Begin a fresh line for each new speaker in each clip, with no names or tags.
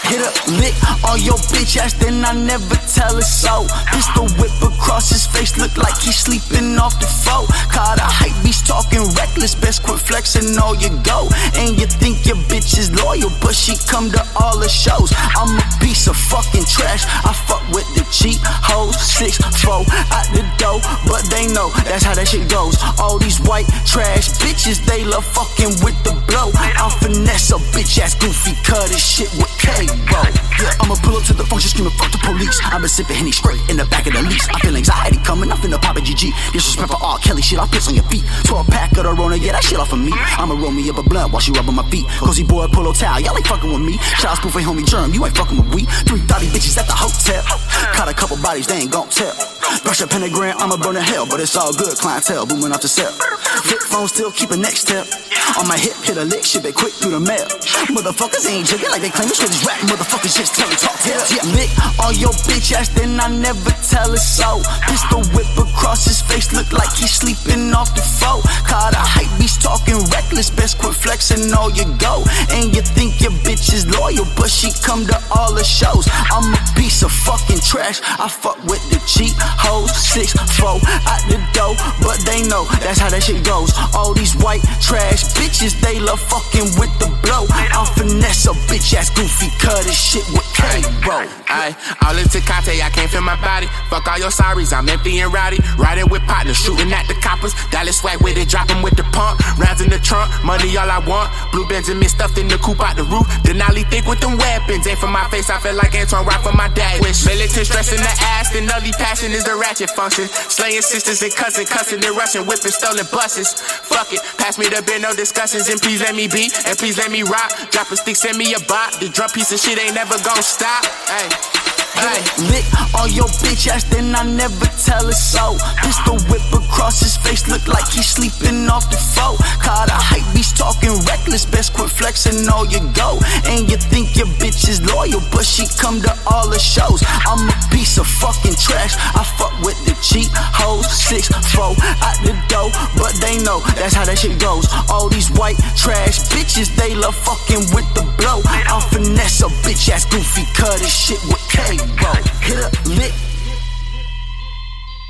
Hit a lick on your bitch ass, then I never tell it so. Pistol whip across his face, look like he's sleeping off the floor. Caught a hype beast talking reckless, best quit flexing all you go. And you think your bitch is loyal, but she come to all the shows. I'm a piece of fucking trash, I fuck with the cheap hoes. 6'4" out the door, but they know that's how that shit goes. All these white trash bitches, they love fucking with the blow. I'll finesse a bitch ass goofy, cut his shit with K-Bro. Yeah, I'ma pull up to the function screaming fuck the police. I've been sipping Henny straight in the back of the lease. I feel anxiety coming, I'm finna pop a GG. Disrespect for R. Kelly shit, I'll piss on your feet. 12 pack of the Rona, yeah, that shit off of me. I'ma roll me up a blunt while she rubbing my feet. Cozy boy, polo towel, y'all ain't fucking with me. Shout out spoof a homie Germ, you ain't fucking with we. 3 thotty bitches at the hotel. Caught a couple bodies, they ain't gon' tell. Brush a pentagram, I'ma burn in hell, but it's all good, clientele, booming off the cell. Flip phone, still keep a next step. On my hip, hit a lick, ship it quick through the mail. Motherfuckers ain't jigging like they claim it's this rap. Motherfuckers just tell talk tales. Yeah, lick on your bitch ass, then I never tell it so. Pistol whip across his face, look like he's sleeping off the floor. Caught a hype beast talking reckless, best quit flexing all you go. And you think your bitch is loyal, but she come to all the shows. I'm a piece of fucking trash, I fuck with the cheap hoes. 6'4" out the door, but they know that's how that shit goes. All these white trash bitches, they love fucking with the blow. I'll finesse a bitch ass goofy, cut his shit with K-Bro.
Ayy, all in Tecate, I can't feel my body. Fuck all your sorries, I'm empty and rowdy. Riding with partners, shooting at the coppers. Dallas swag with it, dropping with the pump. Rounds in the trunk, money all I want. Blue Benjamin stuffed in the coupe out the roof. Denali thick with them weapons. Ain't for my face, I feel like Antoine right for my dad. Wish militant stress in the ass, then ugly passion is the ratchet function. Slaying sisters and cussing and rushing, whipping stolen buses. Fuck it, pass me the beer, no discussions. And please let me be, and please let me rock. Drop a stick, send me a bot. The drum piece of shit ain't never gon' stop. Hey. Hey.
Lick on your bitch ass, then I never tell it so. Pistol whip across his face, look like he's sleeping off the floor. Caught a hype beast talking reckless, best quit flexing all you go. And you think your bitch is loyal, but she come to all the shows. I'm a piece of fucking trash, I fuck with the cheap hoes. 6'4" out the door, but they know that's how that shit goes. All these white trash bitches, they love fucking with the blow. I'll finesse a bitch ass goofy, cut his shit with K-Bro. Hit a lick.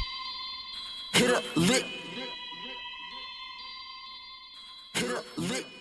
Hit a lick. Hit a lick.